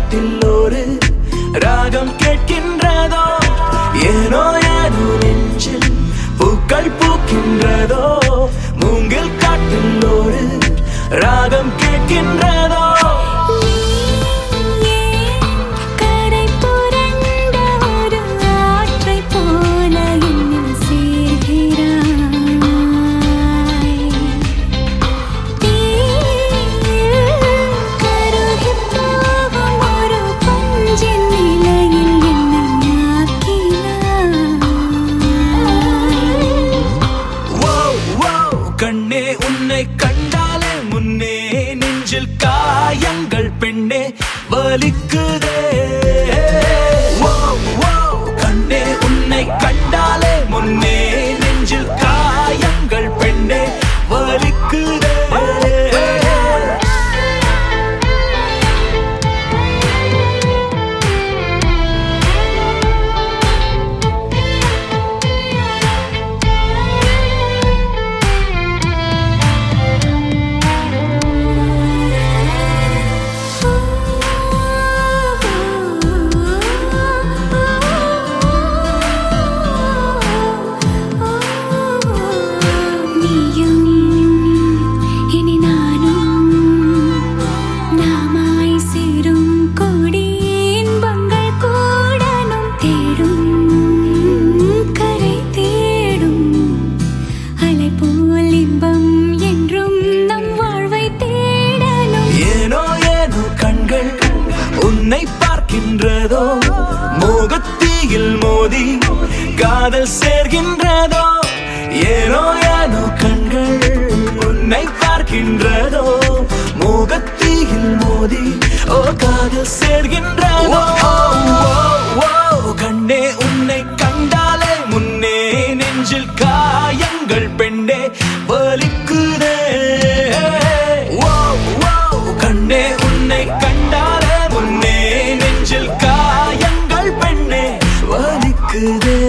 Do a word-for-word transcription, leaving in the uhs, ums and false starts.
காட்டில் ஒரு ராகம் கேட்கின்றதோ ஏனோ ஏனோ நெஞ்சில் பூக்கள் பூக்கின்றதோ மூங்கில் காட்டில் ஒரு ராகம் கேட்கின்றதோ கண்ணே உன்னை கண்டாலே முன்னே நெஞ்சில் காயங்கள் பெண்ணே வலிக்குதே கண்ணே உன்னை கண்டாலே முன்னே நெஞ்சில் காயங்கள் பெண்ணே வலிக்குதே உன்னை பார்க்கின்றதோ மோகத்தீயில் மோதி காதல் சேர்கின்றதோ ஏனோ ஏனோ கண்கள் உன்னை பார்க்கின்றதோ மோகத்தீயில் மோதி ஓ காதல் சேர்கின்றதோ கண்ணே உன்னை கண்டாலே முன்னே நெஞ்சில் காயங்கள் பெண்ணே வலிக்குதே கண்ணே உன்னை கண்டாலே முன்னே நெஞ்சில் காயங்கள் பெண்ணே வலிக்குதே